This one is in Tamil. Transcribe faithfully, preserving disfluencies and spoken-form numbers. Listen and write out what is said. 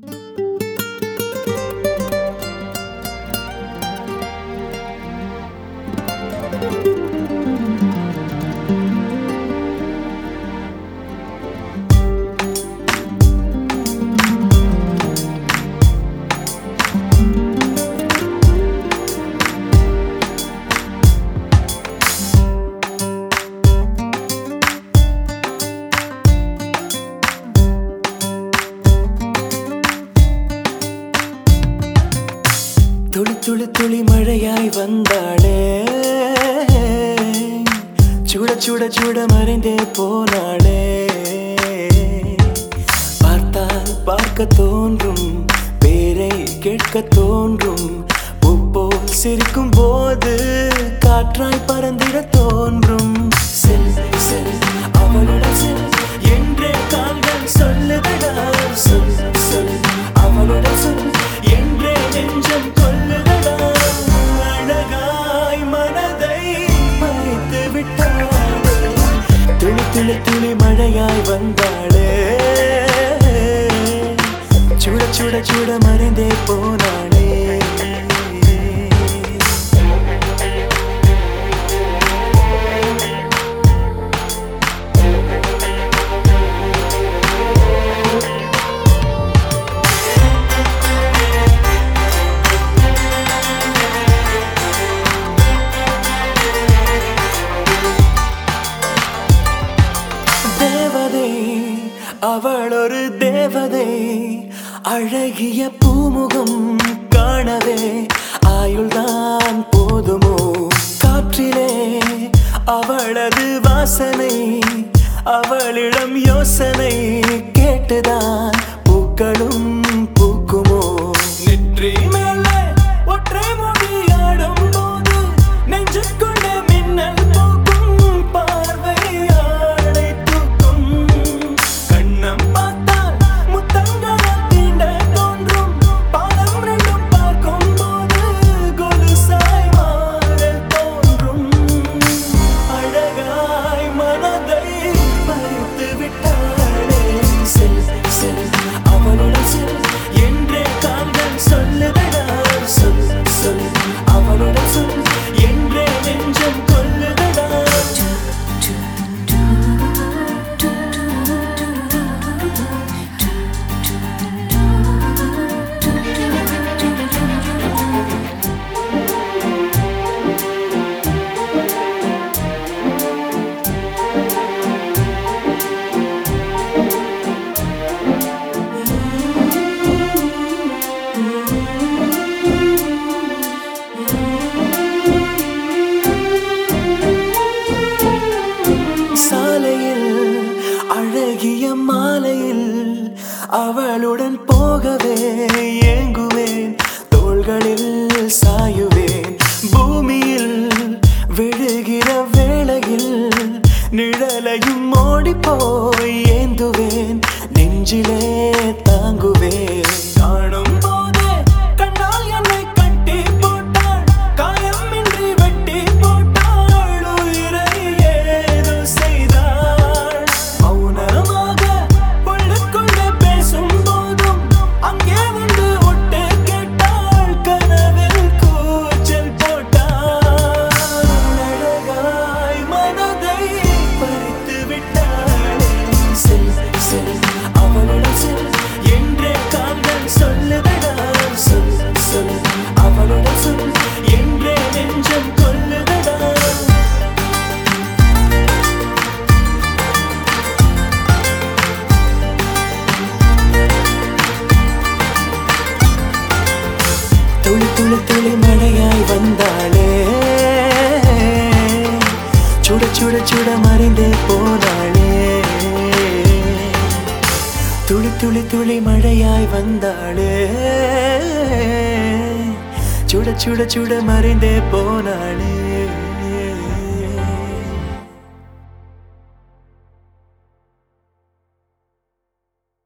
துளி துளி துளி மழையாய் வந்தாளே, சுட சுட சுட மறைந்தே போனாளே. பார்த்தால் பார்க்க தோன்றும், பேரை கேட்க தோன்றும், பூப்போல் சிரிக்கும் போது காற்றாய் பறந்திட தோன்றும். செல் செல் அவளுடன் செல் என்றே கால்கள் சொல்லுதடா. சொல் சொல் அவளுடன் சொல் என்றே நெஞ்சம் கொல்லுதடா. அழகாய் மனதை பறித்து விட்டாளே, துளி துளி துளி மழையாய் வந்தாளே, சுட சுட சுட மறைந்தே போனாளே. அவள் ஒரு தேவதை, அழகிய பூமுகம் காணவே ஆயுள்தான் போதுமோ. காற்றிலே அவளது வாசனை, அவளிடம் யோசனை கேட்டுதான் பூக்களும் பூக்குமோ. நெற்றி மேலே ஒற்றை மொழியாடும் போது நெஞ்சுக்குள்ள மின்னல் போக்கும், பார்வை ஆடை தூக்கும். கண்ணம் பார்த்தால் முத்தங்களை தீண்ட தோன்றும், பாதம் ரெண்டும் பார்க்கும் போது கொலுசாய் மாற தோன்றும். அழகாய் மனதை பறித்து விட்டாளே, செல் செல் அவளுடன் செல் என்றே கால்கள் சொல்லுதடா. சொல் சொல் அவளுடன் சொல் என்றே நெஞ்சம் கொல்லுதடா. சாலையில் அழகிய மாலையில் அவளுடன் போகவே ஏங்குவேன், தோள்களில் சாயுவேன். பூமியில் விழுகிற வேளையில் நிழலையும் ஓடிப்போய் ஏந்துவேன், நெஞ்சிலே தாங்குவேன். காணும் போதே கண்ணால் என்னை கட்டி போட்டாள், காயமின்றி வெட்டி போட்டாள், உயிரை ஏதோ செய்தாள். மௌனமாக உள்ளுக்குள்ளே பேசும் போதும் அங்கே வந்து ஒட்டு கேட்டாள், கனவில் கூச்சல் போட்டாள். அழகாய் மனதை பறித்து விட்டாளே, செல் செல் அவளுடன் செல் என்றே கால்கள் சொல்லுதடா. சொல் சொல் அவளுடன் சொல் என்றே நெஞ்சம் கொல்லுதடா. துளி துளி துளி மழையாய் வந்தாளே, சுட சுட சுட மறைந்தே போனாளே. துளி துளி துளி மழையாய் வந்தாளே, சுட சுட சுட மறைந்தே போனாளே.